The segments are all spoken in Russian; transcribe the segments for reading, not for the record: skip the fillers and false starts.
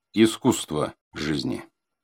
Искусство жизни.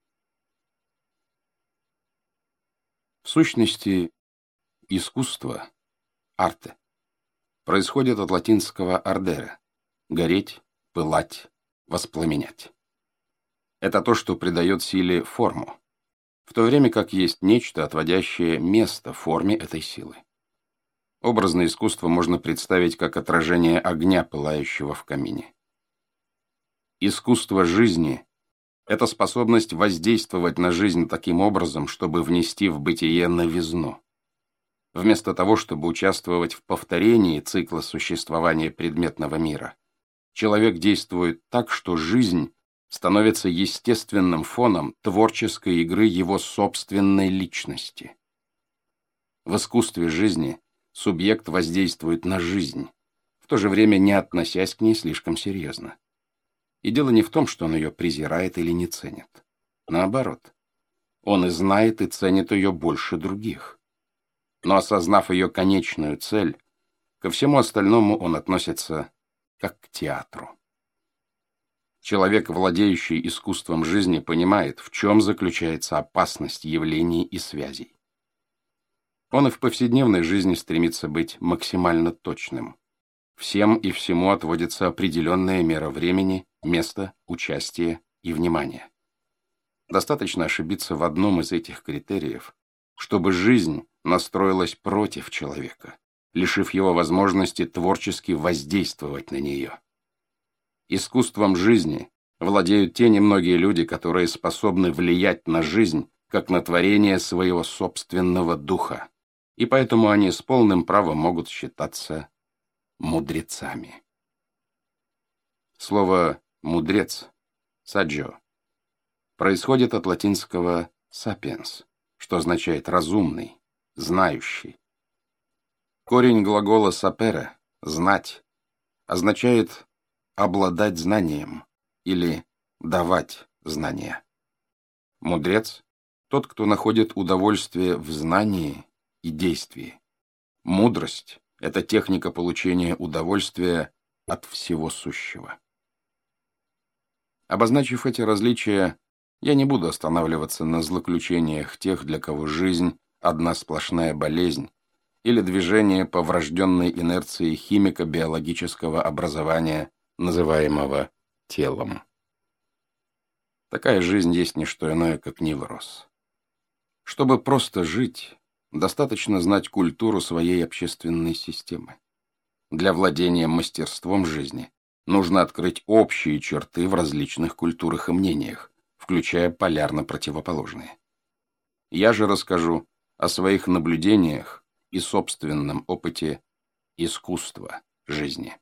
В сущности, искусство, арте, происходит от латинского ardere – гореть, пылать, воспламенять. Это то, что придает силе форму, в то время как есть нечто, отводящее место форме этой силы. Образное искусство можно представить как отражение огня, пылающего в камине. Искусство жизни – это способность воздействовать на жизнь таким образом, чтобы внести в бытие новизну. Вместо того, чтобы участвовать в повторении цикла существования предметного мира, человек действует так, что жизнь становится естественным фоном творческой игры его собственной личности. В искусстве жизни субъект воздействует на жизнь, в то же время не относясь к ней слишком серьезно. И дело не в том, что он ее презирает или не ценит. Наоборот, он и знает, и ценит ее больше других. Но осознав ее конечную цель, ко всему остальному он относится как к театру. Человек, владеющий искусством жизни, понимает, в чем заключается опасность явлений и связей. Он и в повседневной жизни стремится быть максимально точным. Всем и всему отводится определенная мера времени, места, участия и внимания. Достаточно ошибиться в одном из этих критериев, чтобы жизнь настроилась против человека, лишив его возможности творчески воздействовать на нее. Искусством жизни владеют те немногие люди, которые способны влиять на жизнь, как на творение своего собственного духа, и поэтому они с полным правом могут считаться мудрецами. Слово «мудрец» «саджо» происходит от латинского «sapiens», что означает «разумный», «знающий». Корень глагола «sapere» — «знать» означает «обладать знанием» или «давать знания». Мудрец — тот, кто находит удовольствие в знании и действии. Мудрость — это техника получения удовольствия от всего сущего. Обозначив эти различия, я не буду останавливаться на злоключениях тех, для кого жизнь — одна сплошная болезнь, или движение по врожденной инерции химико-биологического образования, называемого телом. Такая жизнь есть не что иное, как невроз. Чтобы просто жить, достаточно знать культуру своей общественной системы. Для владения мастерством жизни нужно открыть общие черты в различных культурах и мнениях, включая полярно противоположные. Я же расскажу о своих наблюдениях и собственном опыте искусства жизни.